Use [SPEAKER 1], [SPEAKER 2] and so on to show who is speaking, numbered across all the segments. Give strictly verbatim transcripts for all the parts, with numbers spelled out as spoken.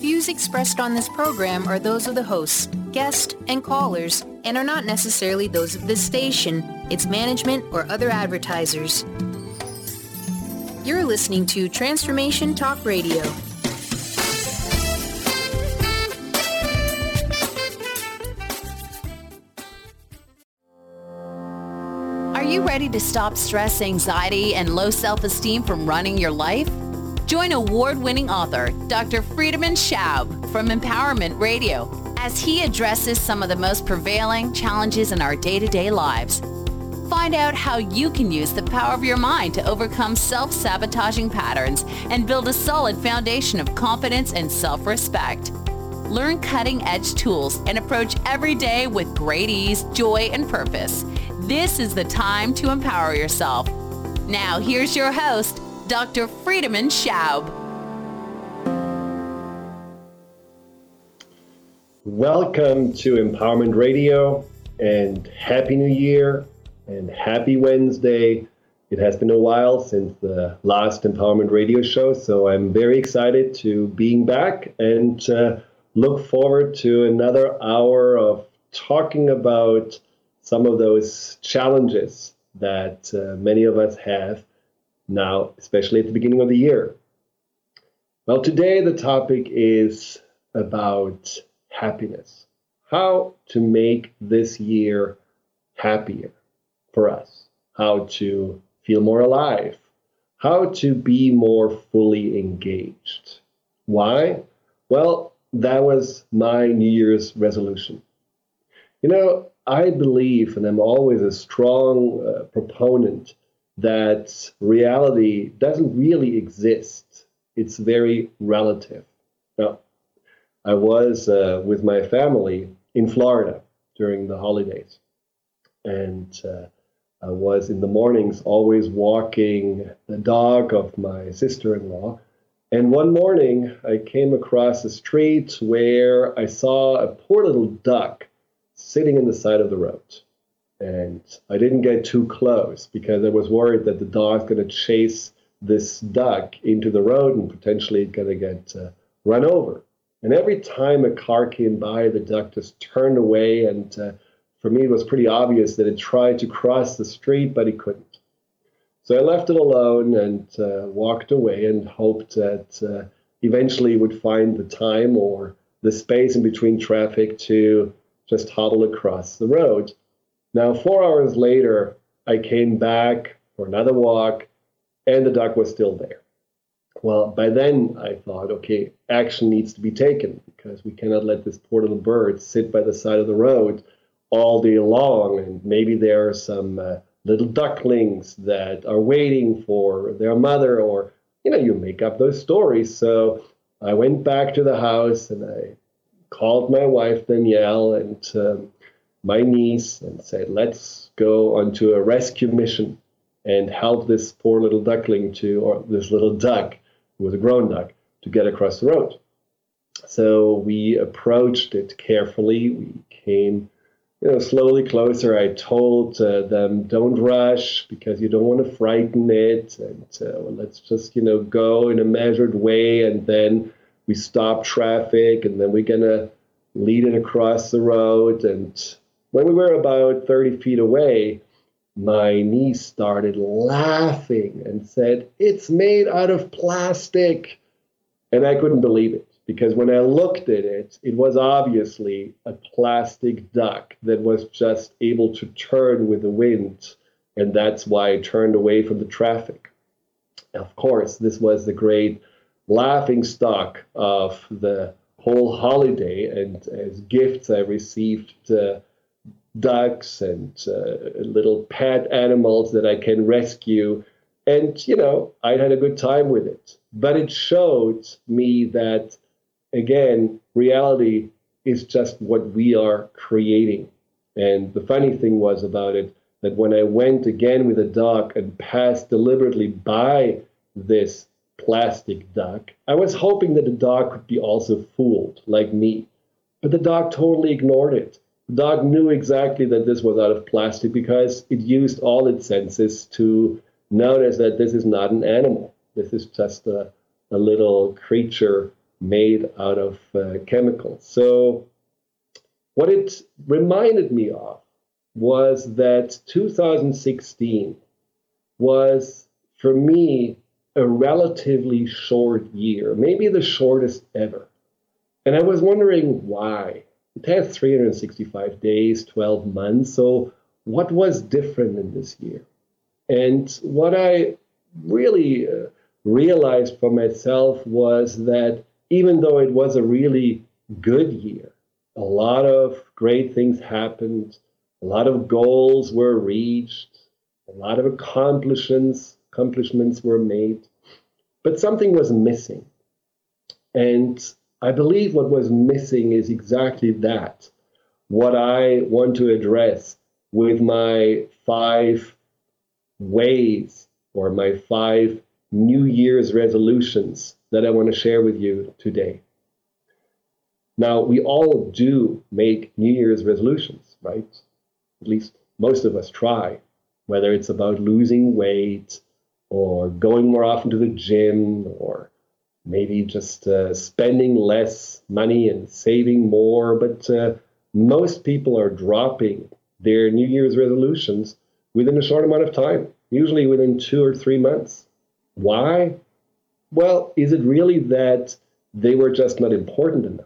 [SPEAKER 1] views expressed on this program are those of the hosts, guests, and callers, and are not necessarily those of this station, its management, or other advertisers. You're listening to Transformation Talk Radio.
[SPEAKER 2] Are you ready to stop stress, anxiety, and low self-esteem from running your life? Join award-winning author Doctor Friedemann Schaub from Empowerment Radio as he addresses some of the most prevailing challenges in our day-to-day lives. Find out how you can use the power of your mind to overcome self-sabotaging patterns and build a solid foundation of confidence and self-respect. Learn cutting-edge tools and approach every day with great ease, joy, and purpose. This is the time to empower yourself. Now, here's your host, Doctor Friedemann Schaub.
[SPEAKER 3] Welcome to Empowerment Radio, and Happy New Year and Happy Wednesday. It has been a while since the last Empowerment Radio show, so I'm very excited to being back and uh, look forward to another hour of talking about some of those challenges that uh, many of us have now, especially at the beginning of the year. Well, today the topic is about happiness. How to make this year happier for us. How to feel more alive. How to be more fully engaged. Why? Well, that was my New Year's resolution. You know, I believe, and I'm always a strong uh, proponent, that reality doesn't really exist. It's very relative. Now, I was uh, with my family in Florida during the holidays, and uh, I was in the mornings always walking the dog of my sister-in-law. And one morning I came across a street where I saw a poor little duck sitting in the side of the road. And I didn't get too close because I was worried that the dog's going to chase this duck into the road and potentially going to get uh, run over. And every time a car came by, the duck just turned away. And uh, for me, it was pretty obvious that it tried to cross the street, but it couldn't. So I left it alone and uh, walked away and hoped that uh, eventually it would find the time or the space in between traffic to just hobble across the road. Now, four hours later, I came back for another walk, and the duck was still there. Well, by then, I thought, okay, action needs to be taken, because we cannot let this poor little bird sit by the side of the road all day long, and maybe there are some uh, little ducklings that are waiting for their mother, or, you know, you make up those stories. So I went back to the house, and I called my wife, Danielle, and um, my niece, and said, let's go onto a rescue mission and help this poor little duckling to, or this little duck, who was a grown duck, to get across the road. So we approached it carefully. We came, you know, slowly closer. I told uh, them, don't rush because you don't want to frighten it. And uh, let's just, you know, go in a measured way. And then we stop traffic, and then we're going to lead it across the road. And when we were about thirty feet away, my niece started laughing and said, it's made out of plastic. And I couldn't believe it, because when I looked at it, it was obviously a plastic duck that was just able to turn with the wind. And that's why I turned away from the traffic. Of course, this was the great laughing stock of the whole holiday. And as gifts, I received uh, ducks and uh, little pet animals that I can rescue. And, you know, I had a good time with it. But it showed me that, again, reality is just what we are creating. And the funny thing was about it, that when I went again with a dog and passed deliberately by this plastic duck, I was hoping that the dog could be also fooled, like me. But the dog totally ignored it. The dog knew exactly that this was out of plastic because it used all its senses to notice that this is not an animal. This is just a, a little creature made out of uh, chemicals. So what it reminded me of was that two thousand sixteen was, for me, a relatively short year, maybe the shortest ever. And I was wondering why. It had three hundred sixty-five days, twelve months. So what was different in this year? And what I really uh, realized for myself was that even though it was a really good year, a lot of great things happened, a lot of goals were reached, a lot of accomplishments, accomplishments were made, but something was missing. And I believe what was missing is exactly that, what I want to address with my five ways or my five New Year's resolutions that I want to share with you today. Now, we all do make New Year's resolutions, right? At least most of us try, whether it's about losing weight or going more often to the gym or maybe just uh, spending less money and saving more. But uh, most people are dropping their New Year's resolutions within a short amount of time, usually within two or three months. Why? Well, is it really that they were just not important enough?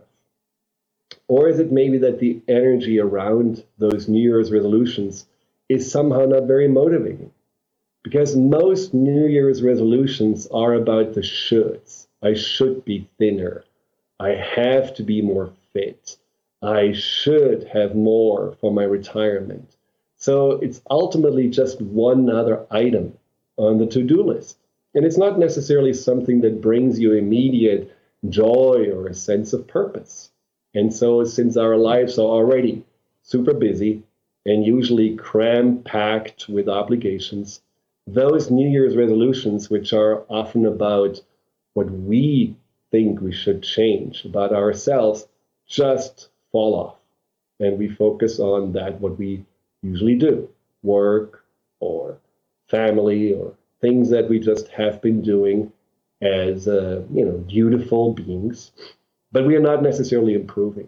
[SPEAKER 3] Or is it maybe that the energy around those New Year's resolutions is somehow not very motivating? Because most New Year's resolutions are about the shoulds. I should be thinner. I have to be more fit. I should have more for my retirement. So it's ultimately just one other item on the to-do list. And it's not necessarily something that brings you immediate joy or a sense of purpose. And so since our lives are already super busy and usually cram-packed with obligations, those New Year's resolutions, which are often about what we think we should change about ourselves, just fall off. And we focus on that, what we usually do, work or family or things that we just have been doing as, uh, you know, dutiful beings, but we are not necessarily improving.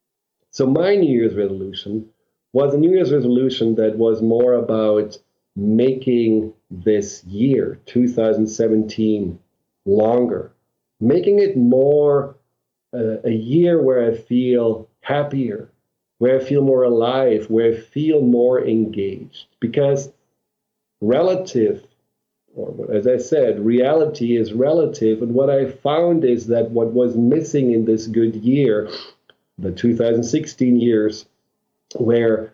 [SPEAKER 3] So my New Year's resolution was a New Year's resolution that was more about making this year, two thousand seventeen, longer, making it more uh, a year where I feel happier, where I feel more alive, where I feel more engaged. Because relative, or as I said, reality is relative. And what I found is that what was missing in this good year, the two thousand sixteen years, where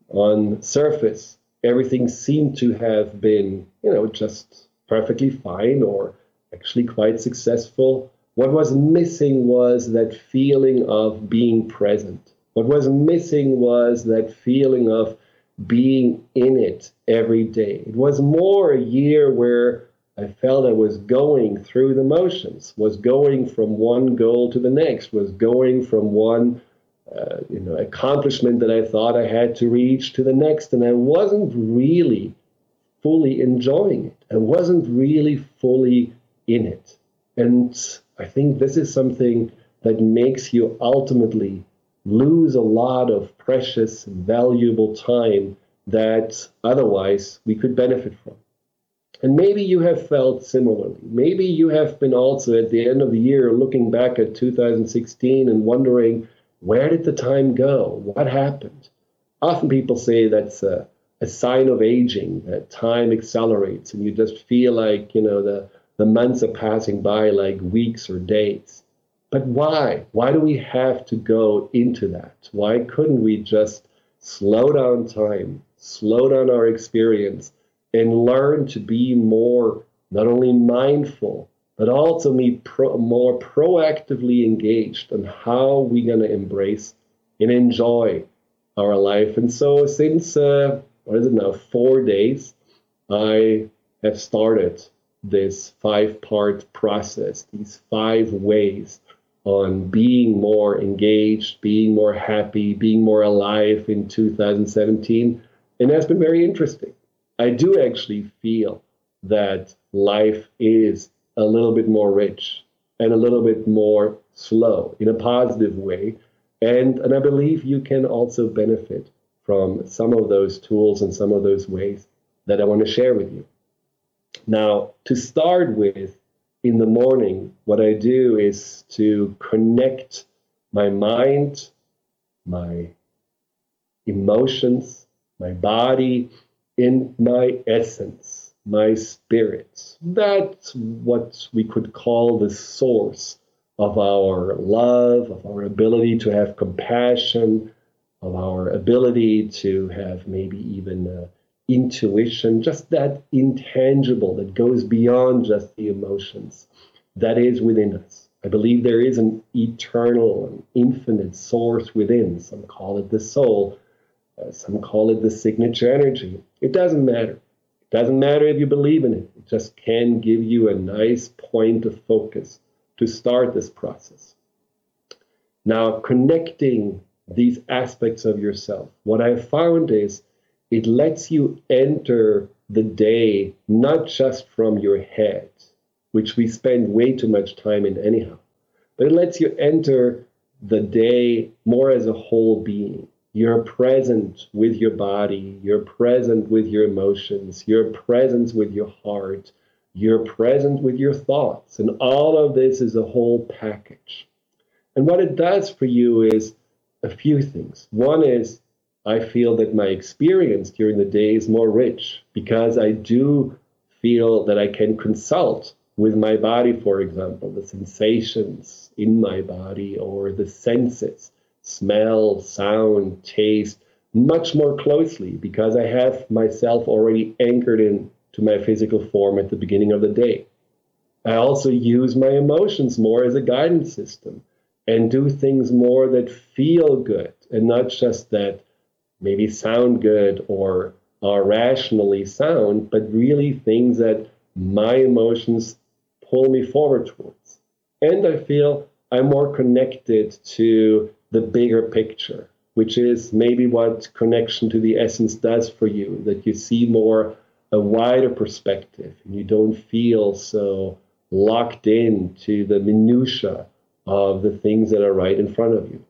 [SPEAKER 3] on surface, everything seemed to have been, you know, just perfectly fine or actually quite successful. What was missing was that feeling of being present. What was missing was that feeling of being in it every day. It was more a year where I felt I was going through the motions, was going from one goal to the next, was going from one uh, you know, accomplishment that I thought I had to reach to the next, and I wasn't really fully enjoying it. I wasn't really fully in it. And I think this is something that makes you ultimately lose a lot of precious, valuable time that otherwise we could benefit from. And maybe you have felt similarly. Maybe you have been also at the end of the year looking back at two thousand sixteen and wondering, where did the time go? What happened? Often people say that's a, a sign of aging, that time accelerates and you just feel like, you know, the, the months are passing by like weeks or days. But why? Why do we have to go into that? Why couldn't we just slow down time, slow down our experience, and learn to be more, not only mindful, but also be pro- more proactively engaged on how we're going to embrace and enjoy our life? And so since, uh, what is it now, four days, I have started this five-part process, these five ways on being more engaged, being more happy, being more alive in two thousand seventeen. And that's been very interesting. I do actually feel that life is a little bit more rich. and a little bit more slow in a positive way. And, and I believe you can also benefit from some of those tools and some of those ways that I want to share with you. Now, to start with, in the morning, what I do is to connect my mind, my emotions, my body, in my essence, my spirit. That's what we could call the source of our love, of our ability to have compassion, of our ability to have maybe even uh, intuition, just that intangible that goes beyond just the emotions that is within us. I believe there is an eternal and infinite source within. Some call it the soul. Uh, some call it the signature energy. It doesn't matter. It doesn't matter if you believe in it. It just can give you a nice point of focus to start this process. Now, connecting these aspects of yourself, what I've found is it lets you enter the day not just from your head, which we spend way too much time in anyhow, but it lets you enter the day more as a whole being. You're present with your body, you're present with your emotions, you're present with your heart, you're present with your thoughts, and all of this is a whole package. And what it does for you is a few things. One is I feel that my experience during the day is more rich because I do feel that I can consult with my body, for example, the sensations in my body or the senses, smell, sound, taste, much more closely because I have myself already anchored in to my physical form at the beginning of the day. I also use my emotions more as a guidance system and do things more that feel good and not just that maybe sound good or are rationally sound, but really things that my emotions pull me forward towards. And I feel I'm more connected to the bigger picture, which is maybe what connection to the essence does for you, that you see more a wider perspective and you don't feel so locked in to the minutia of the things that are right in front of you.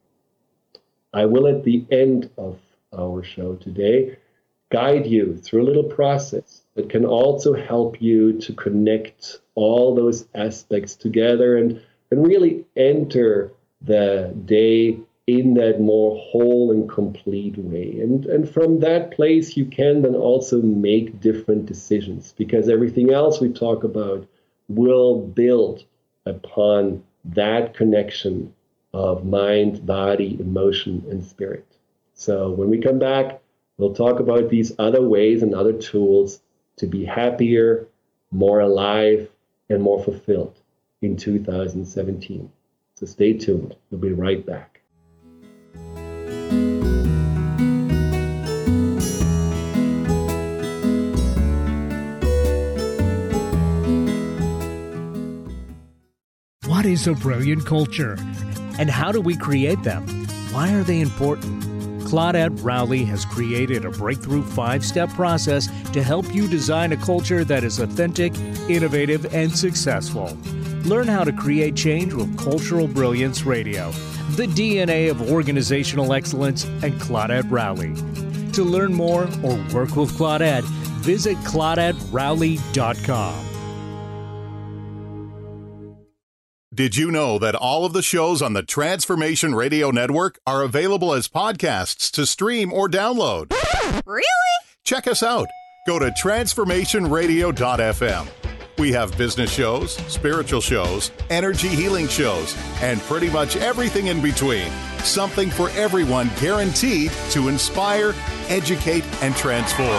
[SPEAKER 3] I will, at the end of our show today, guide you through a little process that can also help you to connect all those aspects together and, and really enter the day in that more whole and complete way. And, and from that place, you can then also make different decisions because everything else we talk about will build upon that connection of mind, body, emotion, and spirit. So when we come back, we'll talk about these other ways and other tools to be happier, more alive, and more fulfilled in two thousand seventeen. So stay tuned. We'll be right back.
[SPEAKER 4] What is a brilliant culture? And how do we create them? Why are they important? Claudette Rowley has created a breakthrough five-step process to help you design a culture that is authentic, innovative, and successful. Learn how to create change with Cultural Brilliance Radio, the D N A of organizational excellence, and Claudette Rowley. To learn more or work with Claudette, visit claudette rowley dot com.
[SPEAKER 5] Did you know that all of the shows on the Transformation Radio Network are available as podcasts to stream or download?
[SPEAKER 6] Really?
[SPEAKER 5] Check us out. Go to transformation radio dot f m. We have business shows, spiritual shows, energy healing shows, and pretty much everything in between. Something for everyone, guaranteed to inspire, educate, and transform.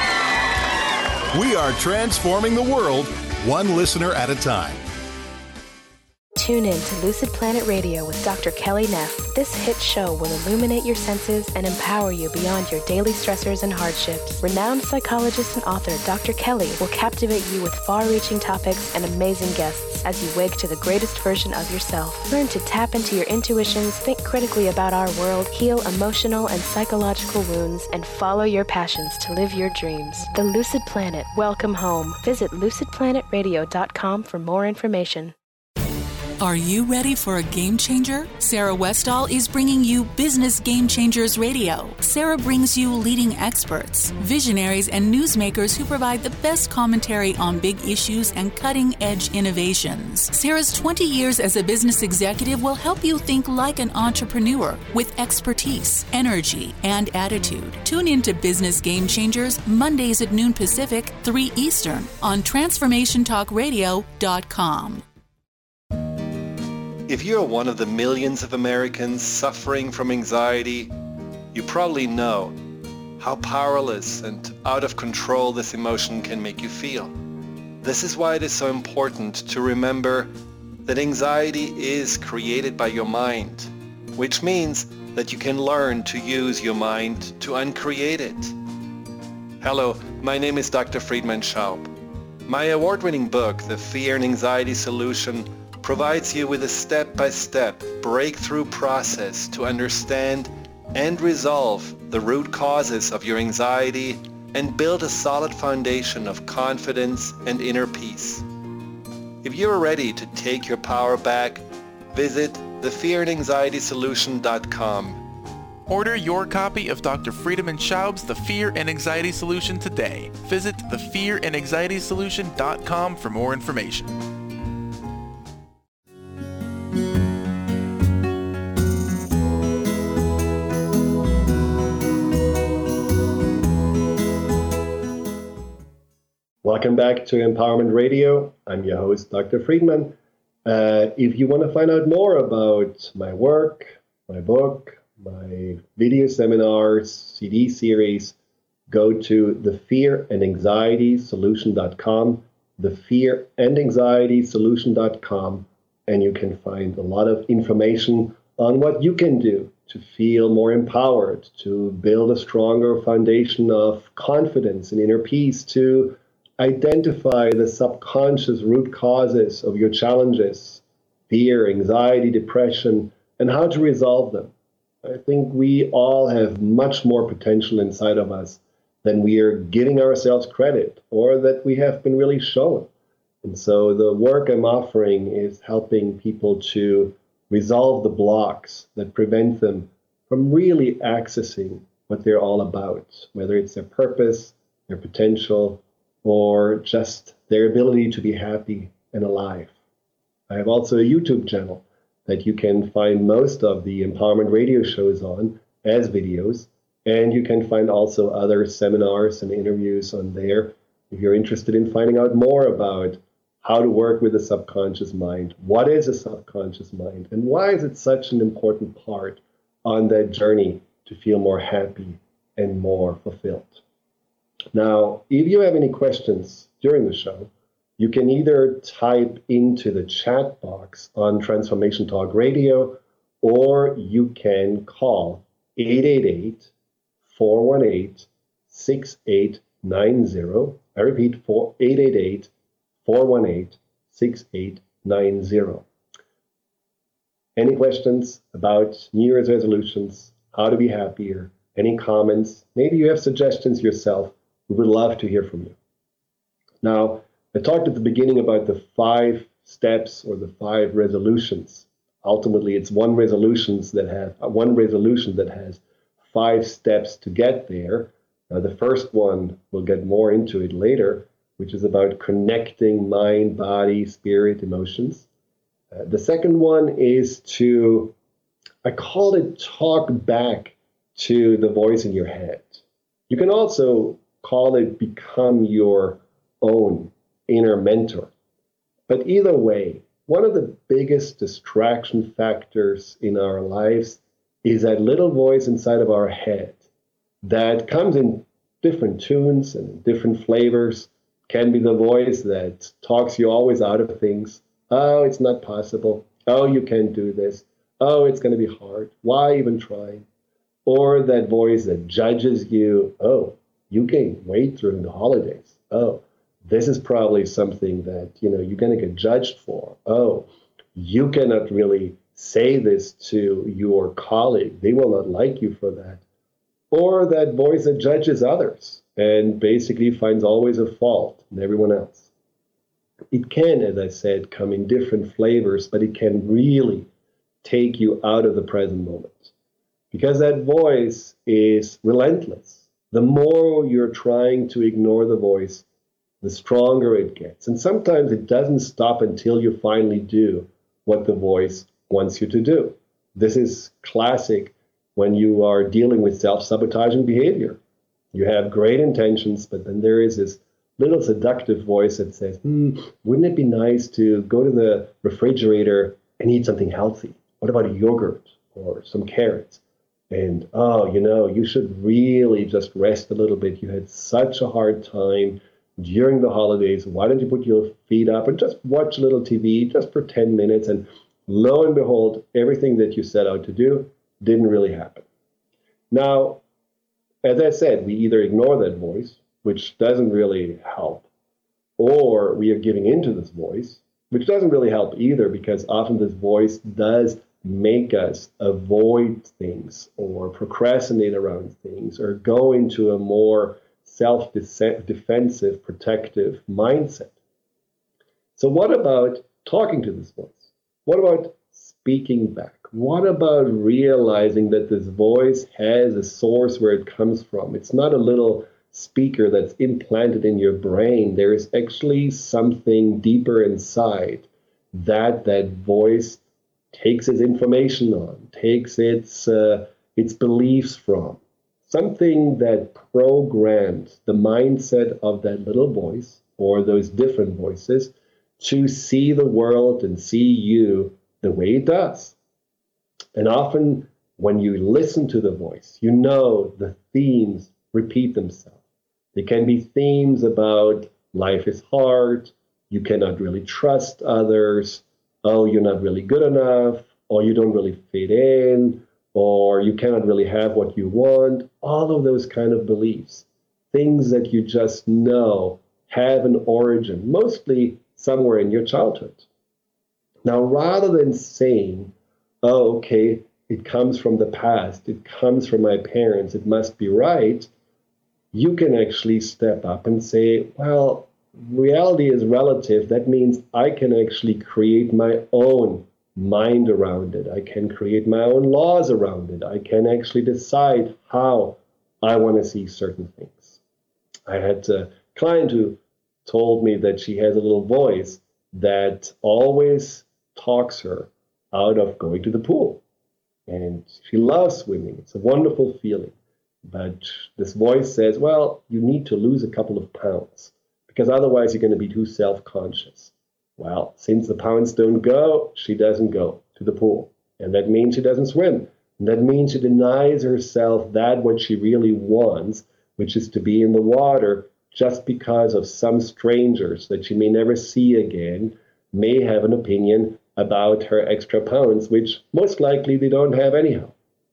[SPEAKER 5] We are transforming the world, one listener at a time.
[SPEAKER 7] Tune in to Lucid Planet Radio with Doctor Kelly Neff. This hit show will illuminate your senses and empower you beyond your daily stressors and hardships. Renowned psychologist and author Doctor Kelly will captivate you with far-reaching topics and amazing guests as you wake to the greatest version of yourself. Learn to tap into your intuitions, think critically about our world, heal emotional and psychological wounds, and follow your passions to live your dreams. The Lucid Planet. Welcome home. Visit lucid planet radio dot com for more information.
[SPEAKER 6] Are you ready for a game changer? Sarah Westall is bringing you Business Game Changers Radio. Sarah brings you leading experts, visionaries, and newsmakers who provide the best commentary on big issues and cutting-edge innovations. Sarah's twenty years as a business executive will help you think like an entrepreneur with expertise, energy, and attitude. Tune in to Business Game Changers Mondays at noon Pacific, three Eastern on transformation talk radio dot com.
[SPEAKER 8] If you're one of the millions of Americans suffering from anxiety, you probably know how powerless and out of control this emotion can make you feel. This is why it is so important to remember that anxiety is created by your mind, which means that you can learn to use your mind to uncreate it. Hello, my name is Doctor Friedemann Schaub. My award-winning book, The Fear and Anxiety Solution, provides you with a step-by-step breakthrough process to understand and resolve the root causes of your anxiety and build a solid foundation of confidence and inner peace. If you are ready to take your power back, visit the fear and anxiety solution dot com.
[SPEAKER 9] Order your copy of Doctor Friedemann Schaub's The Fear and Anxiety Solution today. Visit the fear and anxiety solution dot com for more information.
[SPEAKER 3] Welcome back to Empowerment Radio. I'm your host, Doctor Friedemann. Uh, if you want to find out more about my work, my book, my video seminars, C D series, go to the fear and anxiety solution dot com, the fear and anxiety solution dot com, and you can find a lot of information on what you can do to feel more empowered, to build a stronger foundation of confidence and inner peace, to identify the subconscious root causes of your challenges, fear, anxiety, depression, and how to resolve them. I think we all have much more potential inside of us than we are giving ourselves credit or that we have been really shown. And so the work I'm offering is helping people to resolve the blocks that prevent them from really accessing what they're all about, whether it's their purpose, their potential, or just their ability to be happy and alive. I have also a YouTube channel that you can find most of the Empowerment Radio shows on as videos, and you can find also other seminars and interviews on there if you're interested in finding out more about how to work with the subconscious mind, what is a subconscious mind, and why is it such an important part on that journey to feel more happy and more fulfilled. Now, if you have any questions during the show, you can either type into the chat box on Transformation Talk Radio, or you can call eight eight eight, four one eight, six eight nine zero. I repeat, eight eight eight, four one eight, six eight nine zero. Any questions about New Year's resolutions, how to be happier, any comments? Maybe you have suggestions yourself. We would love to hear from you. Now, I talked at the beginning about the five steps or the five resolutions. Ultimately, it's one resolutions that have one resolution that has five steps to get there. Now, the first one, we'll get more into it later, which is about connecting mind, body, spirit, emotions. Uh, the second one is to, I call it talk back to the voice in your head. You can also call it become your own inner mentor. But either way, one of the biggest distraction factors in our lives is that little voice inside of our head that comes in different tunes and different flavors. Can be the voice that talks you always out of things. Oh, it's not possible. Oh, you can't do this. Oh, it's going to be hard. Why even try? Or that voice that judges you. Oh, you gained weight during the holidays. Oh, this is probably something that, you know, you're going to get judged for. Oh, you cannot really say this to your colleague. They will not like you for that. Or that voice that judges others and basically finds always a fault in everyone else. It can, as I said, come in different flavors, but it can really take you out of the present moment. Because that voice is relentless. The more you're trying to ignore the voice, the stronger it gets. And sometimes it doesn't stop until you finally do what the voice wants you to do. This is classic when you are dealing with self-sabotaging behavior. You have great intentions, but then there is this little seductive voice that says, hmm, wouldn't it be nice to go to the refrigerator and eat something healthy? What about a yogurt or some carrots? And, oh, you know, you should really just rest a little bit. You had such a hard time during the holidays. Why don't you put your feet up and just watch a little T V just for ten minutes? And lo and behold, everything that you set out to do didn't really happen. Now, as I said, we either ignore that voice, which doesn't really help, or we are giving into this voice, which doesn't really help either, because often this voice does make us avoid things or procrastinate around things or go into a more self-defensive, protective mindset. So what about talking to this voice? What about speaking back? What about realizing that this voice has a source where it comes from? It's not a little speaker that's implanted in your brain. There is actually something deeper inside that that voice takes its information on, takes its uh, its beliefs from. Something that programs the mindset of that little voice or those different voices to see the world and see you the way it does. And often when you listen to the voice, you know the themes repeat themselves. They can be themes about life is hard, you cannot really trust others, oh, you're not really good enough, or you don't really fit in, or you cannot really have what you want. All of those kind of beliefs, things that you just know have an origin, mostly somewhere in your childhood. Now, rather than saying, oh, okay, it comes from the past, it comes from my parents, it must be right, you can actually step up and say, well, reality is relative. That means I can actually create my own mind around it. I can create my own laws around it. I can actually decide how I want to see certain things. I had a client who told me that she has a little voice that always talks her out of going to the pool. And she loves swimming. It's a wonderful feeling. But this voice says, well, you need to lose a couple of pounds because otherwise you're going to be too self-conscious. Well, since the pounds don't go, she doesn't go to the pool. And that means she doesn't swim. And that means she denies herself that what she really wants, which is to be in the water, just because of some strangers that she may never see again may have an opinion about her extra pounds, which most likely they don't have anyhow.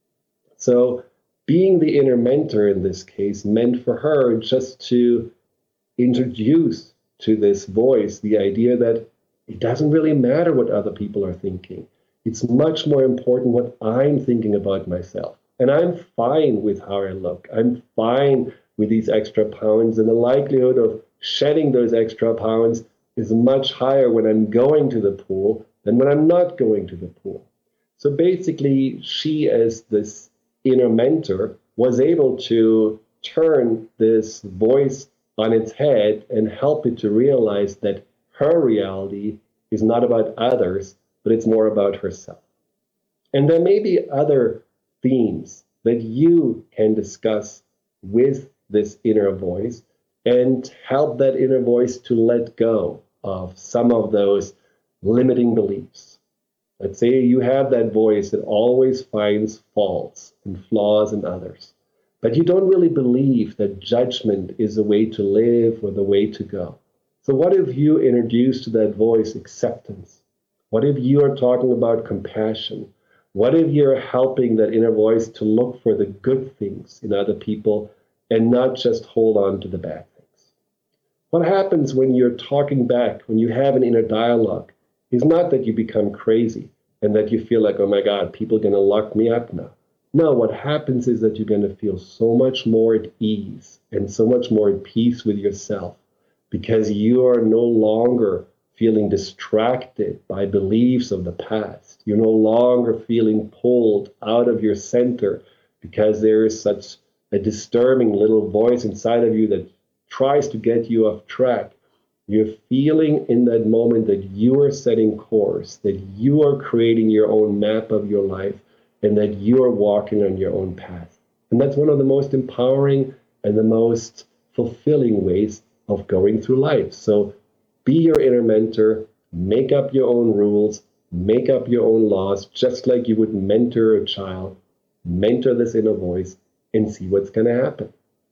[SPEAKER 3] So being the inner mentor in this case meant for her just to introduce to this voice the idea that it doesn't really matter what other people are thinking. It's much more important what I'm thinking about myself. And I'm fine with how I look. I'm fine with these extra pounds, and the likelihood of shedding those extra pounds is much higher when I'm going to the pool than when I'm not going to the pool. So basically, she, as this inner mentor, was able to turn this voice on its head and help it to realize that her reality is not about others, but it's more about herself. And there may be other themes that you can discuss with this inner voice and help that inner voice to let go of some of those limiting beliefs. Let's say you have that voice that always finds faults and flaws in others, but you don't really believe that judgment is the way to live or the way to go. So what if you introduce to that voice acceptance? What if you are talking about compassion? What if you're helping that inner voice to look for the good things in other people and not just hold on to the bad things? What happens when you're talking back, when you have an inner dialogue, is not that you become crazy and that you feel like, oh my God, people are going to lock me up now. No, what happens is that you're going to feel so much more at ease and so much more at peace with yourself because you are no longer feeling distracted by beliefs of the past. You're no longer feeling pulled out of your center because there is such a disturbing little voice inside of you that tries to get you off track. You're feeling in that moment that you are setting course, that you are creating your own map of your life, and that you are walking on your own path. And that's one of the most empowering and the most fulfilling ways of going through life. So be your inner mentor, make up your own rules, make up your own laws, just like you would mentor a child. Mentor this inner voice and see what's going to happen.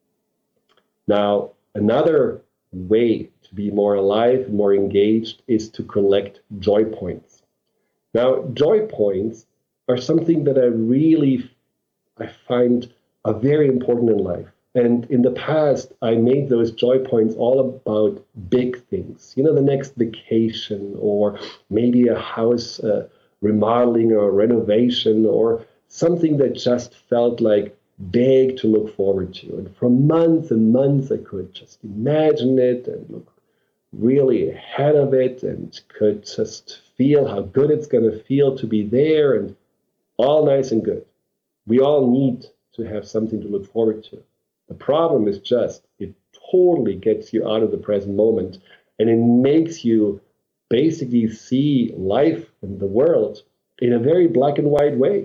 [SPEAKER 3] Now, another way to be more alive, more engaged, is to collect joy points. Now, joy points are something that I really, I find are very important in life. And in the past, I made those joy points all about big things. You know, the next vacation, or maybe a house uh, remodeling or renovation, or something that just felt like big to look forward to. And for months and months, I could just imagine it and look really ahead of it and could just feel how good it's going to feel to be there, and all nice and good. We all need to have something to look forward to. The problem is just it totally gets you out of the present moment, and it makes you basically see life and the world in a very black and white way.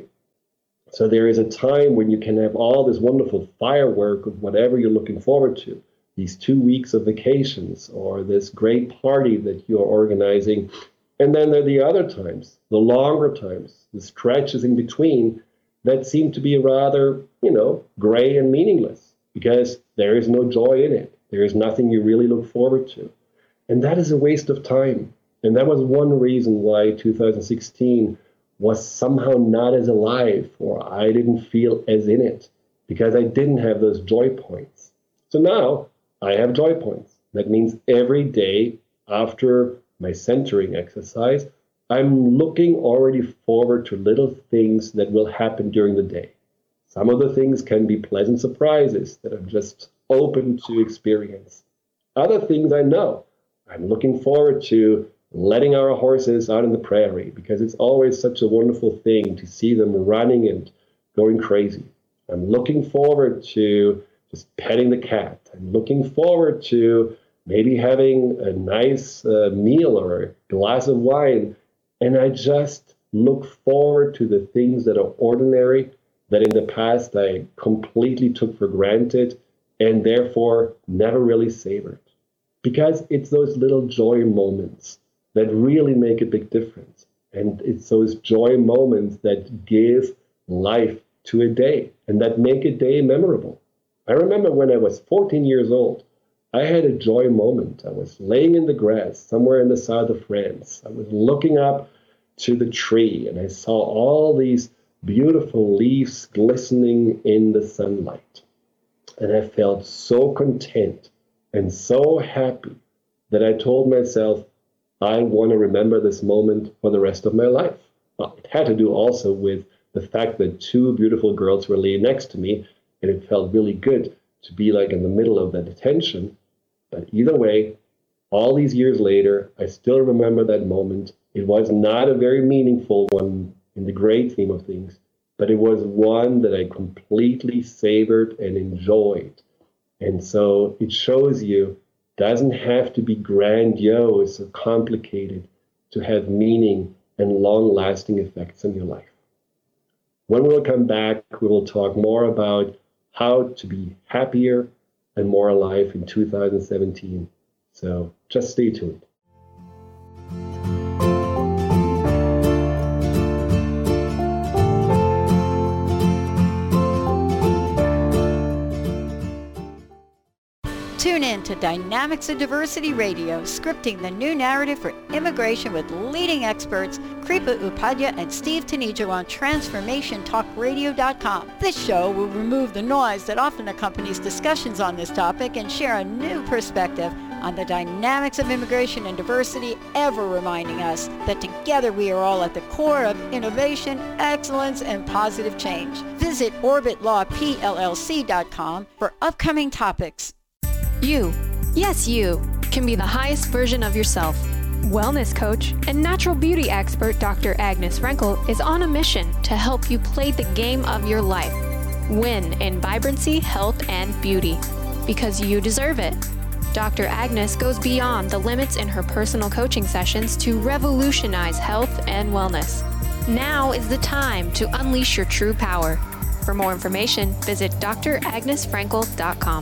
[SPEAKER 3] So there is a time when you can have all this wonderful firework of whatever you're looking forward to, these two weeks of vacations or this great party that you're organizing. And then there are the other times, the longer times, the stretches in between that seem to be rather, you know, gray and meaningless because there is no joy in it. There is nothing you really look forward to. And that is a waste of time. And that was one reason why two thousand sixteen was somehow not as alive, or I didn't feel as in it, because I didn't have those joy points. So now I have joy points. That means every day after my centering exercise, I'm looking already forward to little things that will happen during the day. Some of the things can be pleasant surprises that I'm just open to experience. Other things I know. I'm looking forward to letting our horses out in the prairie, because it's always such a wonderful thing to see them running and going crazy. I'm looking forward to just petting the cat. I'm looking forward to maybe having a nice uh, meal or a glass of wine. And I just look forward to the things that are ordinary, that in the past I completely took for granted and therefore never really savored. Because it's those little joy moments that really make a big difference. And it's those joy moments that give life to a day and that make a day memorable. I remember when I was fourteen years old, I had a joy moment. I was laying in the grass somewhere in the south of France. I was looking up to the tree and I saw all these beautiful leaves glistening in the sunlight. And I felt so content and so happy that I told myself, I want to remember this moment for the rest of my life. Well, it had to do also with the fact that two beautiful girls were laying next to me, and it felt really good to be like in the middle of that attention. But either way, all these years later, I still remember that moment. It was not a very meaningful one in the great theme of things, but it was one that I completely savored and enjoyed. And so it shows you doesn't have to be grandiose or complicated to have meaning and long-lasting effects in your life. When we'll come back, we will talk more about how to be happier and more alive in two thousand seventeen. So just stay tuned.
[SPEAKER 10] Tune in to Dynamics of Diversity Radio, scripting the new narrative for immigration with leading experts Kripa Upadhyaya and Steve Tanijo on transformation talk radio dot com. This show will remove the noise that often accompanies discussions on this topic and share a new perspective on the dynamics of immigration and diversity, ever reminding us that together we are all at the core of innovation, excellence, and positive change. Visit orbit law p l l c dot com for upcoming topics.
[SPEAKER 7] You, yes you, can be the highest version of yourself.
[SPEAKER 11] Wellness coach and natural beauty expert Doctor Agnes Frenkel is on a mission to help you play the game of your life. Win in vibrancy, health, and beauty. Because you deserve it. Doctor Agnes goes beyond the limits in her personal coaching sessions to revolutionize health and wellness. Now is the time to unleash your true power. For more information, visit d r agnes frenkel dot com.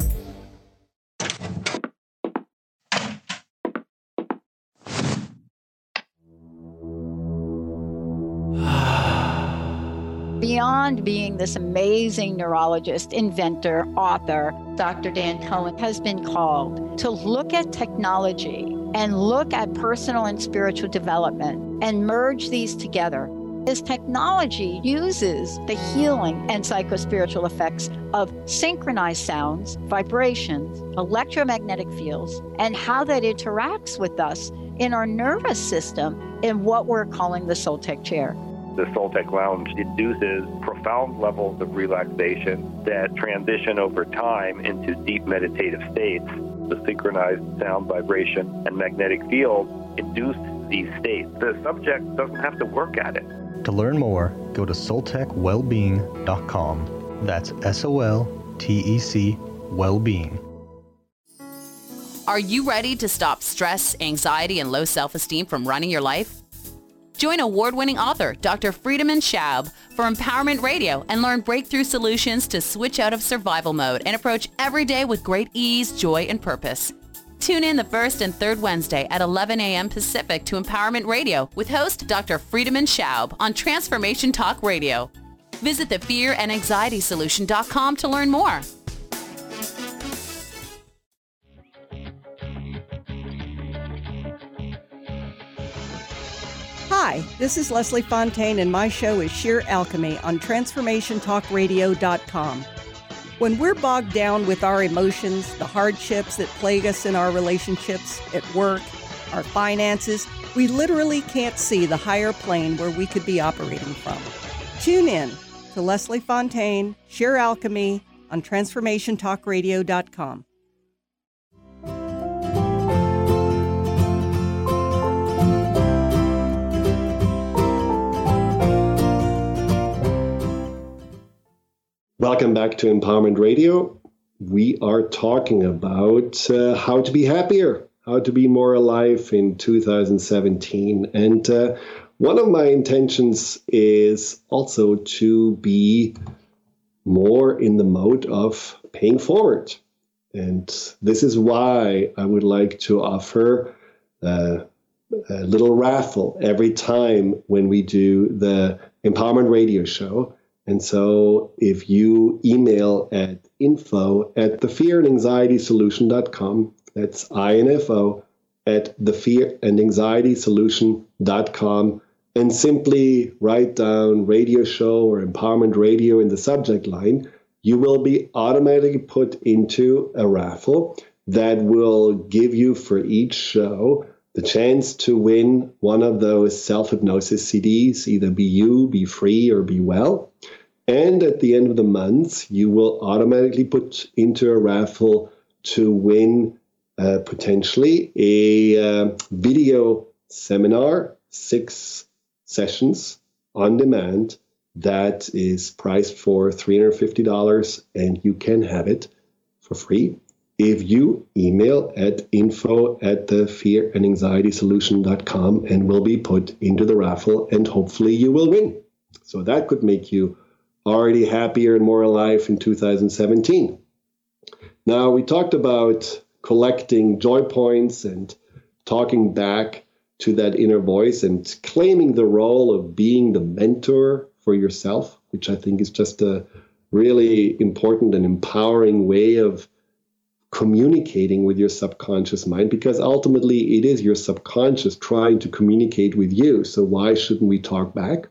[SPEAKER 10] Beyond being this amazing neurologist, inventor, author, Doctor Dan Cohen has been called to look at technology and look at personal and spiritual development and merge these together. His technology uses the healing and psychospiritual effects of synchronized sounds, vibrations, electromagnetic fields, and how that interacts with us in our nervous system in what we're calling the Soltec chair.
[SPEAKER 12] The Soltec Lounge induces profound levels of relaxation that transition over time into deep meditative states. The synchronized sound, vibration, and magnetic field induce these states. The subject doesn't have to work at it.
[SPEAKER 13] To learn more, go to soltec wellbeing dot com. That's S O L T E C Wellbeing.
[SPEAKER 2] Are you ready to stop stress, anxiety, and low self-esteem from running your life? Join award-winning author Doctor Friedemann Schaub for Empowerment Radio and learn breakthrough solutions to switch out of survival mode and approach every day with great ease, joy, and purpose. Tune in the first and third Wednesday at eleven a.m. Pacific to Empowerment Radio with host Doctor Friedemann Schaub on Transformation Talk Radio. Visit the fear and anxiety solution dot com to learn more.
[SPEAKER 14] Hi, this is Leslie Fontaine, and my show is Sheer Alchemy on Transformation Talk Radio dot com. When we're bogged down with our emotions, the hardships that plague us in our relationships, at work, our finances, we literally can't see the higher plane where we could be operating from. Tune in to Leslie Fontaine, Sheer Alchemy on Transformation Talk Radio dot com.
[SPEAKER 3] Welcome back to Empowerment Radio. We are talking about uh, how to be happier, how to be more alive in two thousand seventeen. And uh, one of my intentions is also to be more in the mode of paying forward. And this is why I would like to offer uh, a little raffle every time when we do the Empowerment Radio show. And so if you email at info at the fear and anxiety solution dot com, that's I N F O at the fear and anxiety solution dot com, and simply write down radio show or empowerment radio in the subject line, you will be automatically put into a raffle that will give you for each show the chance to win one of those self-hypnosis C Ds, either Be You, Be Free, or Be Well. And at the end of the month, you will automatically put into a raffle to win uh, potentially a uh, video seminar, six sessions on demand that is priced for three hundred fifty dollars, and you can have it for free if you email at info at the fear and anxiety solution dot com, and will be put into the raffle, and hopefully you will win. So that could make you already happier and more alive in two thousand seventeen. Now, we talked about collecting joy points and talking back to that inner voice and claiming the role of being the mentor for yourself, which I think is just a really important and empowering way of communicating with your subconscious mind, because ultimately it is your subconscious trying to communicate with you. So why shouldn't we talk back?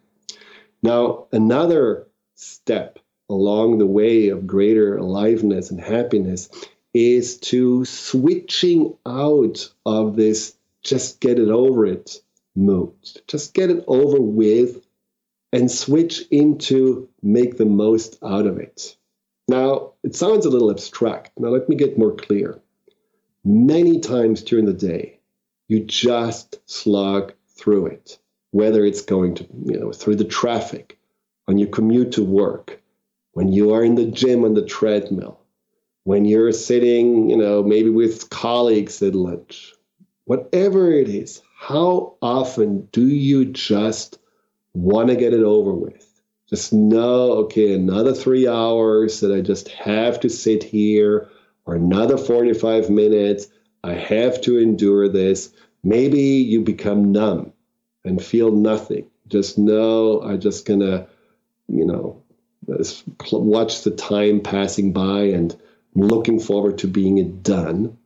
[SPEAKER 3] Now, another step along the way of greater aliveness and happiness is to switching out of this just get it over it mood. Just get it over with and switch into make the most out of it. Now, it sounds a little abstract. Now, let me get more clear. Many times during the day, You just slog through it, whether it's going to, you know, through the traffic, on your commute to work, when you are in the gym on the treadmill, when you're sitting, you know, maybe with colleagues at lunch, whatever it is, how often do you just want to get it over with? Just know, okay, another three hours that I just have to sit here, or another forty-five minutes, I have to endure this. Maybe you become numb and feel nothing. Just know I'm just going to, you know, watch the time passing by and looking forward to being it done.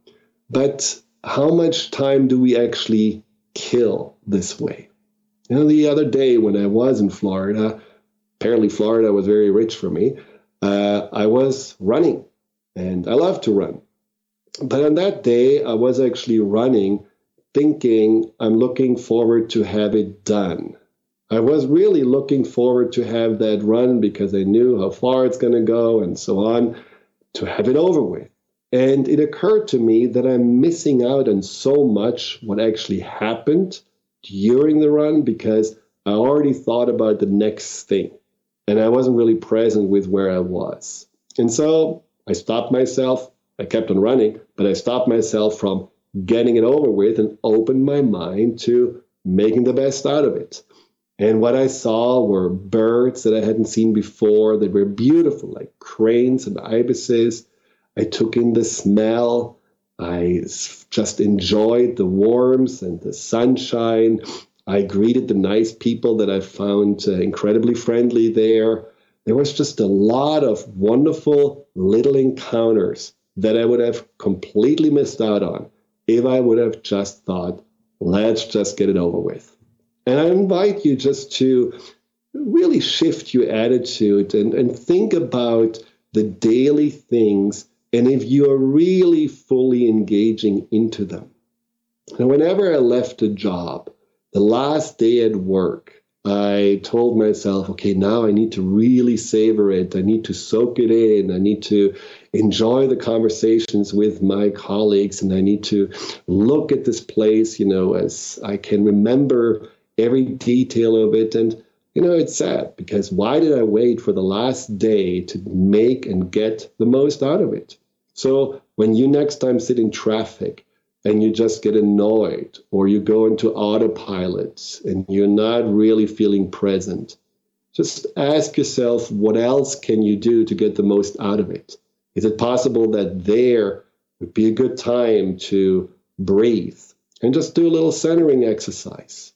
[SPEAKER 3] But how much time do we actually kill this way? You know, the other day when I was in Florida, apparently Florida was very rich for me, uh, I was running, and I love to run. But on that day, I was actually running thinking I'm looking forward to have it done. I was really looking forward to have that run because I knew how far it's going to go and so on, to have it over with. And it occurred to me that I'm missing out on so much what actually happened during the run because I already thought about the next thing. And I wasn't really present with where I was. And so I stopped myself. I kept on running, but I stopped myself from getting it over with and opened my mind to making the best out of it. And what I saw were birds that I hadn't seen before that were beautiful, like cranes and ibises. I took in the smell. I just enjoyed the warmth and the sunshine. I greeted the nice people that I found uh, incredibly friendly there. There was just a lot of wonderful little encounters that I would have completely missed out on if I would have just thought, let's just get it over with. And I invite you just to really shift your attitude and, and think about the daily things and if you are really fully engaging into them. And whenever I left a job, the last day at work, I told myself, okay, now I need to really savor it. I need to soak it in. I need to enjoy the conversations with my colleagues. And I need to look at this place, you know, as I can remember every detail of it. And, you know, it's sad because why did I wait for the last day to make and get the most out of it? So when you next time sit in traffic, and you just get annoyed, or you go into autopilot and you're not really feeling present, just ask yourself, what else can you do to get the most out of it? Is it possible that there would be a good time to breathe and just do a little centering exercise?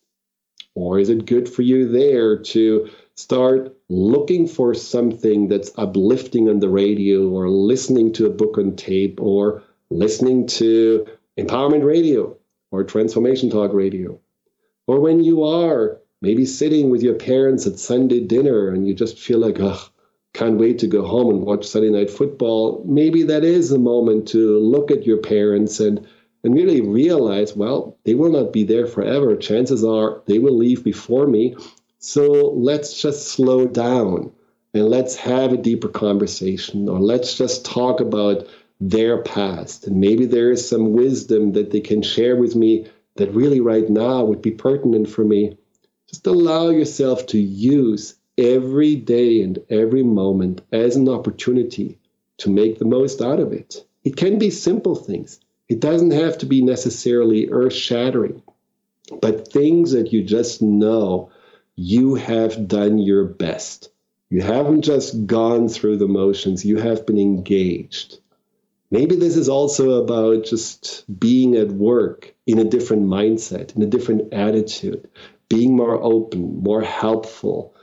[SPEAKER 3] Or is it good for you there to start looking for something that's uplifting on the radio, or listening to a book on tape, or listening to Empowerment Radio or Transformation Talk Radio? Or when you are maybe sitting with your parents at Sunday dinner and you just feel like, ugh, can't wait to go home and watch Sunday Night Football, maybe that is a moment to look at your parents and, and really realize, well, they will not be there forever. Chances are they will leave before me. So let's just slow down and let's have a deeper conversation, or let's just talk about their past, and maybe there is some wisdom that they can share with me that really right now would be pertinent for me. Just allow yourself to use every day and every moment as an opportunity to make the most out of it. It can be simple things. It doesn't have to be necessarily earth-shattering, but things that you just know you have done your best. You haven't just gone through the motions, you have been engaged. Maybe this is also about just being at work in a different mindset, in a different attitude, being more open, more helpful,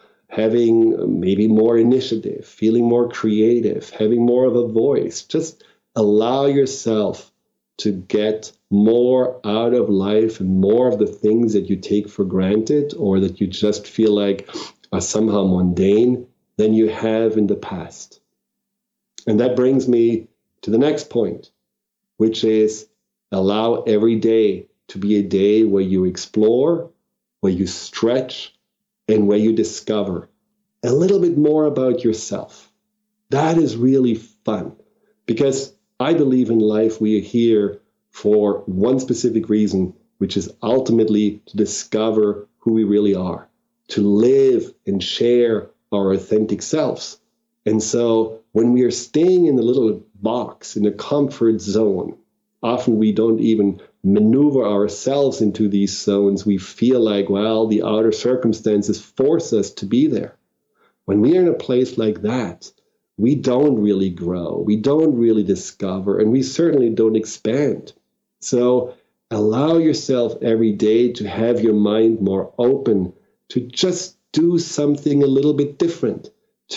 [SPEAKER 3] having maybe more initiative, feeling more creative, having more of a voice. Just allow yourself to get more out of life and more of the things that you take for granted or that you just feel like are somehow mundane than you have in the past. And that brings me to the next point, which is allow every day to be a day where you explore, where you stretch, and where you discover a little bit more about yourself. That is really fun, because I believe in life we are here for one specific reason, which is ultimately to discover who we really are, to live and share our authentic selves. And so when we are staying in a little box, in a comfort zone, often we don't even maneuver ourselves into these zones. We feel like, well, the outer circumstances force us to be there. When we are in a place like that, we don't really grow, we don't really discover, and we certainly don't expand. So allow yourself every day to have your mind more open, to just do something a little bit different,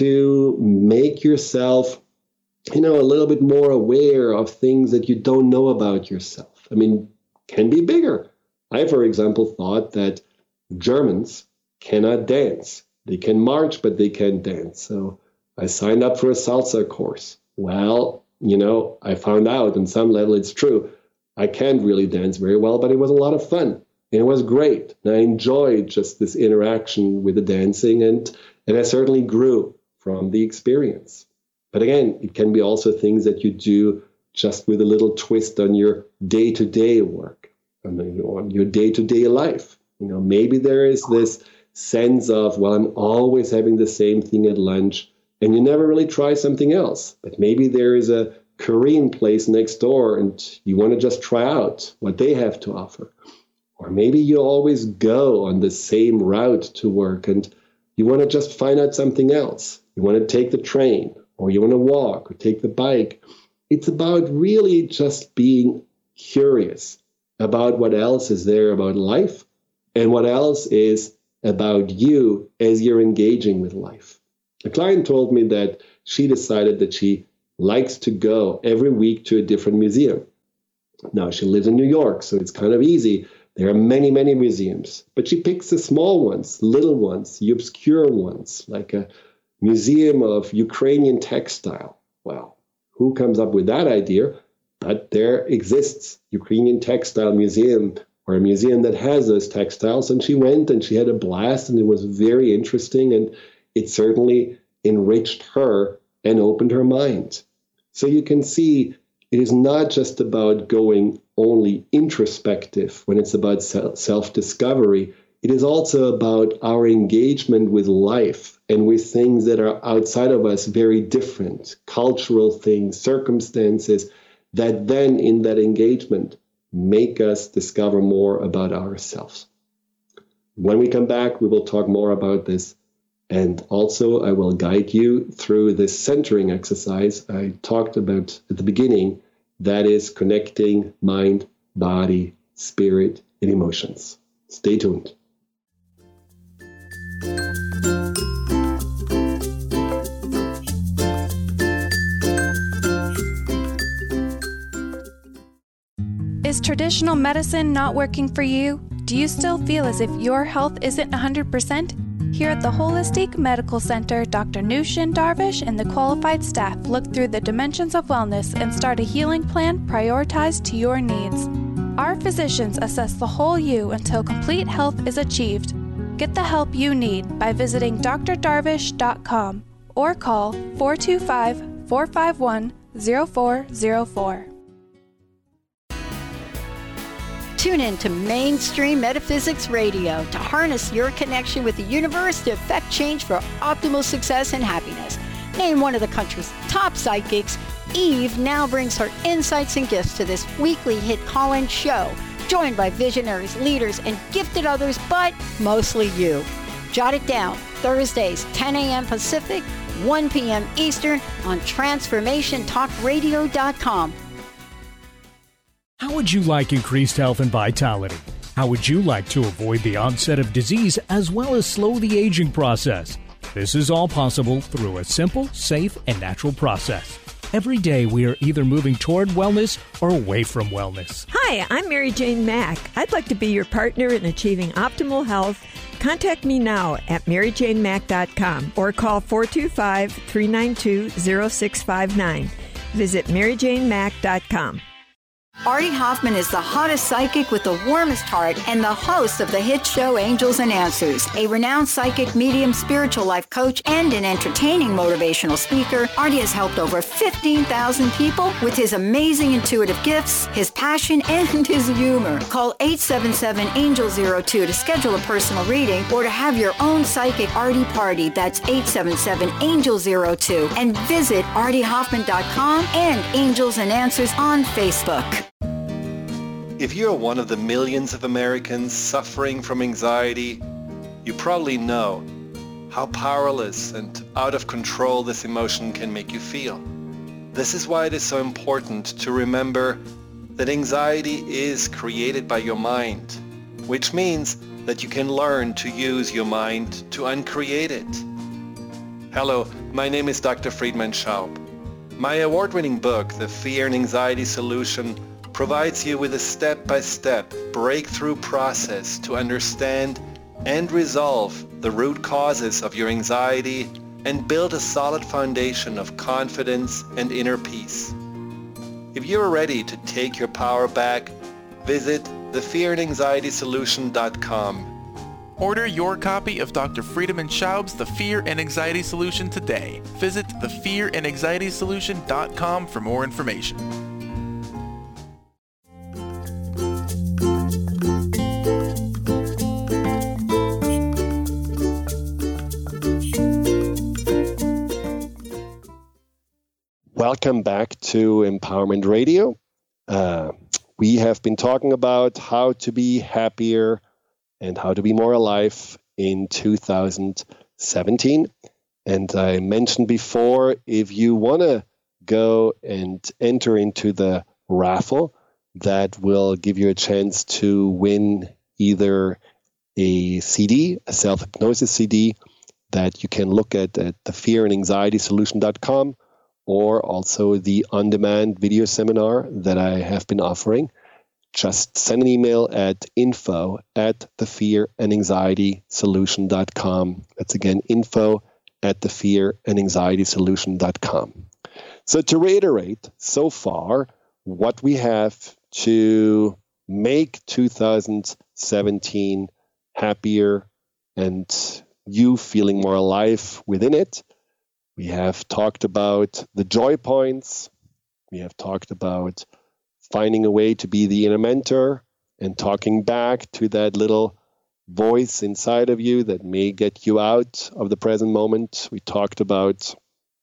[SPEAKER 3] to make yourself, you know, a little bit more aware of things that you don't know about yourself. I mean, can be bigger. I, for example, thought that Germans cannot dance. They can march, but they can't dance. So I signed up for a salsa course. Well, you know, I found out on some level it's true. I can't really dance very well, but it was a lot of fun. And it was great. And I enjoyed just this interaction with the dancing, and, and I certainly grew from the experience. But again, it can be also things that you do just with a little twist on your day-to-day work, on your day-to-day life. You know, maybe there is this sense of, well, I'm always having the same thing at lunch, and you never really try something else. But maybe there is a Korean place next door, and you want to just try out what they have to offer. Or maybe you always go on the same route to work, and you want to just find out something else. You want to take the train, or you want to walk, or take the bike. It's about really just being curious about what else is there about life and what else is about you as you're engaging with life. A client told me that she decided that she likes to go every week to a different museum. Now, she lives in New York, so it's kind of easy. There are many, many museums, but she picks the small ones, little ones, the obscure ones, like a museum of Ukrainian textile. Wow. Who comes up with that idea? But there exists Ukrainian Textile Museum, or a museum that has those textiles. And she went and she had a blast, and it was very interesting. And it certainly enriched her and opened her mind. So you can see it is not just about going only introspective when it's about self-discovery. It is also about our engagement with life and with things that are outside of us, very different, cultural things, circumstances, that then in that engagement make us discover more about ourselves. When we come back, we will talk more about this. And also, I will guide you through this centering exercise I talked about at the beginning, that is connecting mind, body, spirit, and emotions. Stay tuned.
[SPEAKER 15] Is traditional medicine not working for you? Do you still feel as if your health isn't one hundred percent? Here at the Holistic Medical Center, Doctor Nushin Darvish and the qualified staff look through the dimensions of wellness and start a healing plan prioritized to your needs. Our physicians assess the whole you until complete health is achieved. Get the help you need by visiting d r darvish dot com or call four two five, four five one, zero four zero four.
[SPEAKER 10] Tune in to Mainstream Metaphysics Radio to harness your connection with the universe to effect change for optimal success and happiness. Named one of the country's top psychics, Eve now brings her insights and gifts to this weekly hit call-in show, joined by visionaries, leaders, and gifted others, but mostly you. Jot it down, Thursdays, ten a.m. Pacific, one p.m. Eastern on transformation talk radio dot com.
[SPEAKER 4] How would you like increased health and vitality? How would you like to avoid the onset of disease as well as slow the aging process? This is all possible through a simple, safe, and natural process. Every day we are either moving toward wellness or away from wellness.
[SPEAKER 16] Hi, I'm Mary Jane Mack. I'd like to be your partner in achieving optimal health. Contact me now at mary jane mack dot com or call four two five, three nine two, zero six five nine. Visit mary jane mack dot com.
[SPEAKER 10] Artie Hoffman is the hottest psychic with the warmest heart and the host of the hit show Angels and Answers. A renowned psychic, medium, spiritual life coach, and an entertaining motivational speaker, Artie has helped over fifteen thousand people with his amazing intuitive gifts, his passion, and his humor. Call eight seven seven, A N G E L zero two to schedule a personal reading or to have your own psychic Artie party. That's eight seven seven, A N G E L zero two. And visit artie hoffman dot com and Angels and Answers on Facebook.
[SPEAKER 8] If you're one of the millions of Americans suffering from anxiety, you probably know how powerless and out of control this emotion can make you feel. This is why it is so important to remember that anxiety is created by your mind, which means that you can learn to use your mind to uncreate it. Hello, my name is Doctor Friedemann Schaub. My award-winning book, The Fear and Anxiety Solution, provides you with a step-by-step breakthrough process to understand and resolve the root causes of your anxiety and build a solid foundation of confidence and inner peace. If you're ready to take your power back, visit the fear and anxiety solution dot com.
[SPEAKER 9] Order your copy of Doctor Friedemann Schaub's The Fear and Anxiety Solution today. Visit the fear and anxiety solution dot com for more information.
[SPEAKER 3] Welcome back to Empowerment Radio. Uh, we have been talking about how to be happier and how to be more alive in two thousand seventeen. And I mentioned before, if you want to go and enter into the raffle, that will give you a chance to win either a C D, a self-hypnosis C D, that you can look at at the fear and anxiety solution dot com, or also the on-demand video seminar that I have been offering. Just send an email at info at the fear and anxiety solution dot com. That's again, info at the fear and anxiety solution dot com. So to reiterate, so far, what we have to make two thousand seventeen happier and you feeling more alive within it. We have talked about the joy points. We have talked about finding a way to be the inner mentor and talking back to that little voice inside of you that may get you out of the present moment. We talked about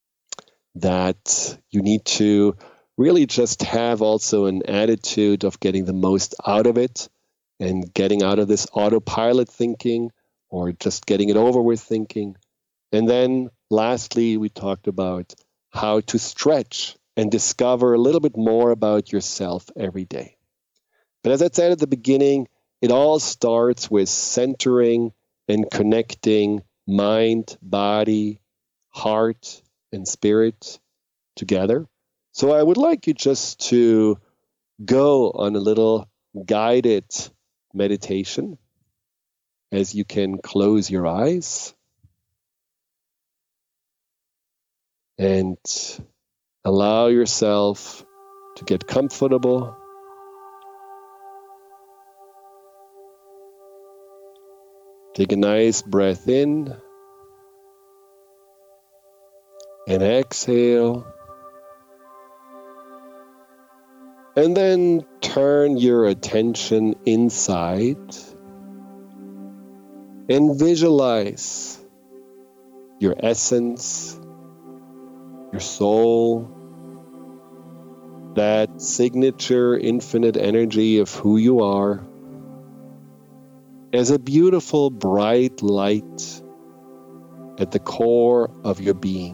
[SPEAKER 3] that you need to really just have also an attitude of getting the most out of it and getting out of this autopilot thinking or just getting it over with thinking. And then lastly, we talked about how to stretch and discover a little bit more about yourself every day. But as I said at the beginning, it all starts with centering and connecting mind, body, heart, and spirit together. So I would like you just to go on a little guided meditation as you can close your eyes and allow yourself to get comfortable. Take a nice breath in and exhale. And then turn your attention inside and visualize your essence, your soul, that signature infinite energy of who you are, as a beautiful bright light at the core of your being.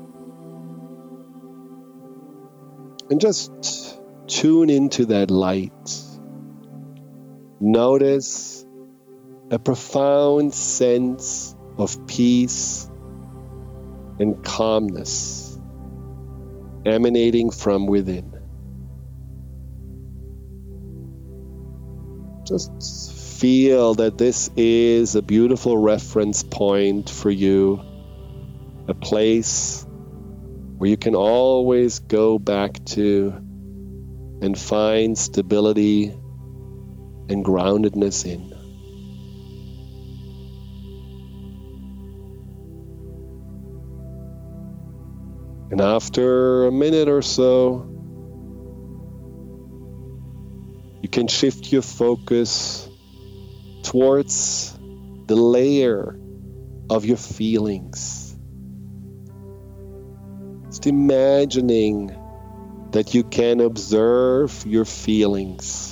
[SPEAKER 3] And just tune into that light. Notice a profound sense of peace and calmness emanating from within. Just feel that this is a beautiful reference point for you, a place where you can always go back to and find stability and groundedness in. And after a minute or so, you can shift your focus towards the layer of your feelings. Just imagining that you can observe your feelings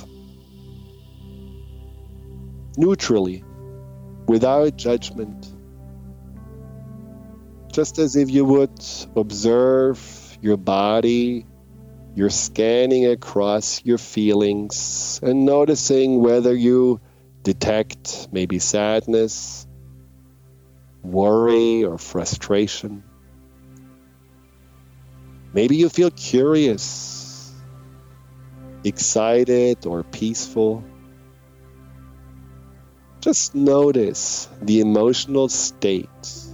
[SPEAKER 3] neutrally, without judgment. Just as if you would observe your body, you're scanning across your feelings and noticing whether you detect maybe sadness, worry, or frustration. Maybe you feel curious, excited, or peaceful. Just notice the emotional state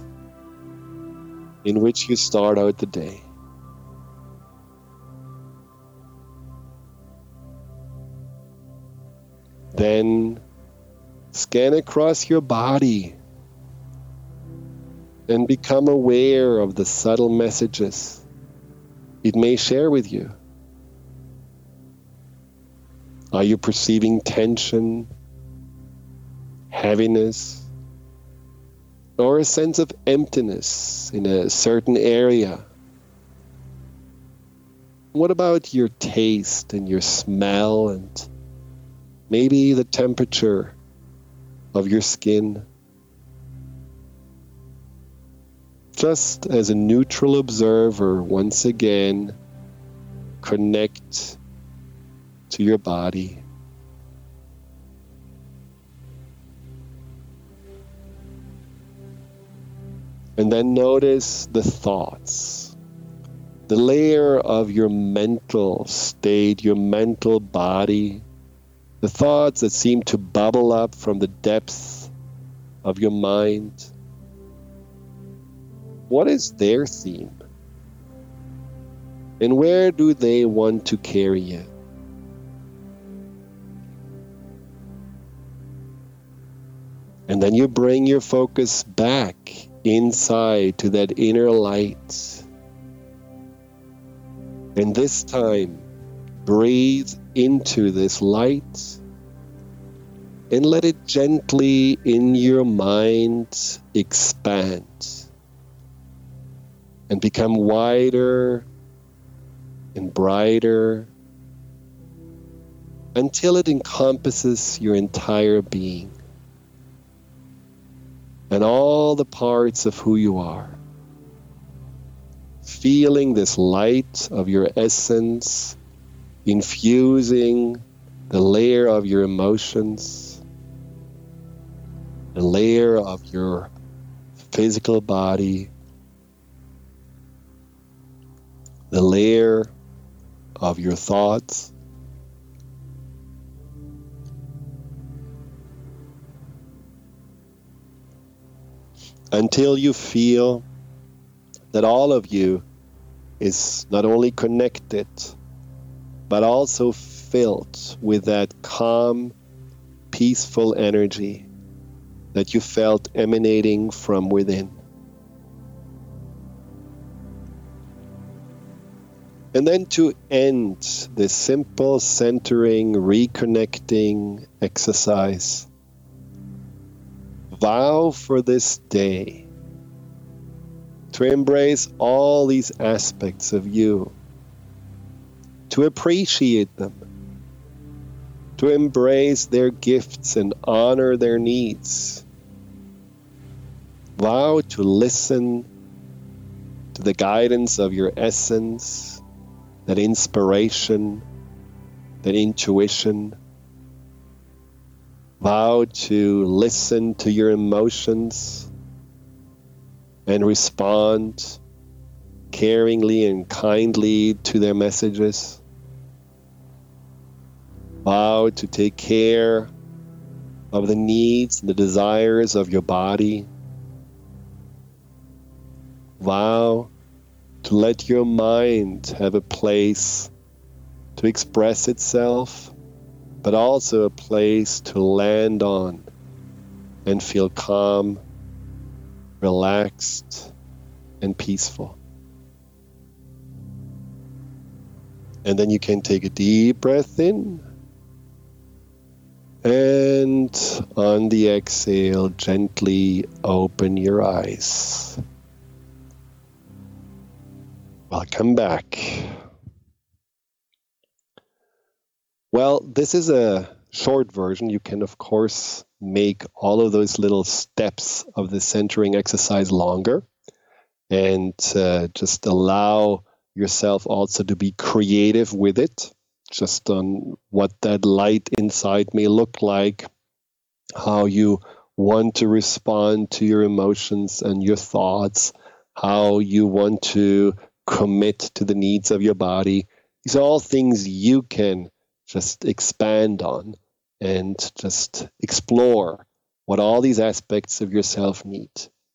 [SPEAKER 3] in which you start out the day. Then scan across your body and become aware of the subtle messages it may share with you. Are you perceiving tension, heaviness, or a sense of emptiness in a certain area? What about your taste and your smell and maybe the temperature of your skin? Just as a neutral observer, once again, connect to your body. And then notice the thoughts, the layer of your mental state, your mental body, the thoughts that seem to bubble up from the depths of your mind. What is their theme? And where do they want to carry you? And then you bring your focus back inside to that inner light. And this time, breathe into this light and let it gently in your mind expand and become wider and brighter until it encompasses your entire being and all the parts of who you are. Feeling this light of your essence infusing the layer of your emotions, the layer of your physical body, the layer of your thoughts. Until you feel that all of you is not only connected, but also filled with that calm, peaceful energy that you felt emanating from within. And then to end this simple centering, reconnecting exercise, vow for this day to embrace all these aspects of you, to appreciate them, to embrace their gifts and honor their needs. Vow to listen to the guidance of your essence, that inspiration, that intuition. Vow to listen to your emotions and respond caringly and kindly to their messages. Vow to take care of the needs and the desires of your body. Vow to let your mind have a place to express itself, but also a place to land on and feel calm, relaxed, and peaceful. And then you can take a deep breath in, and on the exhale, gently open your eyes. Welcome back. Well, this is a short version. You can, of course, make all of those little steps of the centering exercise longer, and uh, just allow yourself also to be creative with it, just on what that light inside may look like, how you want to respond to your emotions and your thoughts, how you want to commit to the needs of your body. These are all things you can just expand on and just explore what all these aspects of yourself need.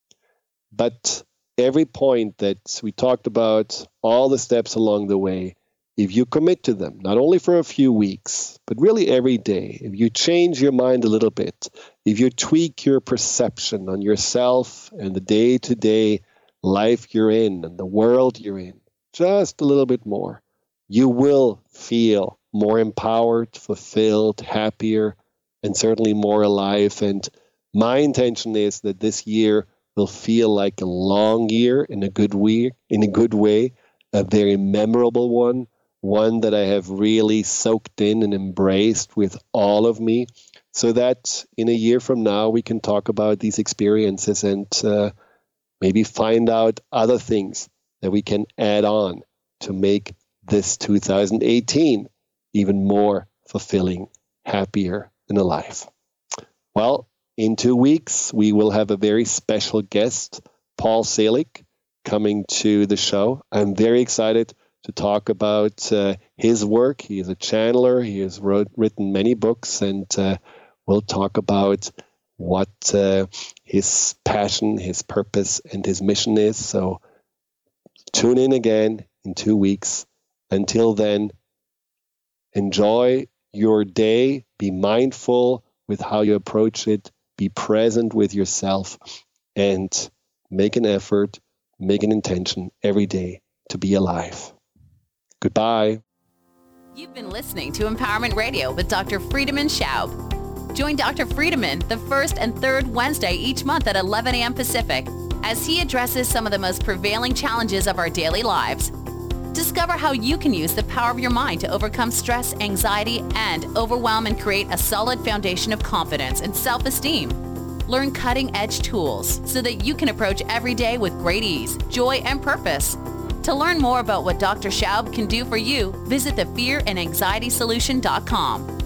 [SPEAKER 3] But every point that we talked about, all the steps along the way, if you commit to them, not only for a few weeks, but really every day, if you change your mind a little bit, if you tweak your perception on yourself and the day-to-day life you're in and the world you're in, just a little bit more, you will feel more empowered, fulfilled, happier, and certainly more alive. And my intention is that this year will feel like a long year in a good way, in a good way, a very memorable one, one that I have really soaked in and embraced with all of me, so that in a year from now we can talk about these experiences and uh, maybe find out other things that we can add on to make this two thousand eighteen even more fulfilling, happier, and alive. Well, in two weeks, we will have a very special guest, Paul Selig, coming to the show. I'm very excited to talk about uh, his work. He is a channeler. He has wrote, written many books, and uh, we'll talk about what uh, his passion, his purpose, and his mission is. So tune in again in two weeks. Until then, enjoy your day. Be mindful with how you approach it. Be present with yourself, and make an effort, make an intention every day to be alive. Goodbye.
[SPEAKER 2] You've been listening to Empowerment Radio with Doctor Friedemann Schaub. Join Doctor Friedemann the first and third Wednesday each month at eleven a.m. Pacific as he addresses some of the most prevailing challenges of our daily lives. Discover how you can use the power of your mind to overcome stress, anxiety, and overwhelm and create a solid foundation of confidence and self-esteem. Learn cutting-edge tools so that you can approach every day with great ease, joy, and purpose. To learn more about what Doctor Schaub can do for you, visit the fear and anxiety solution dot com.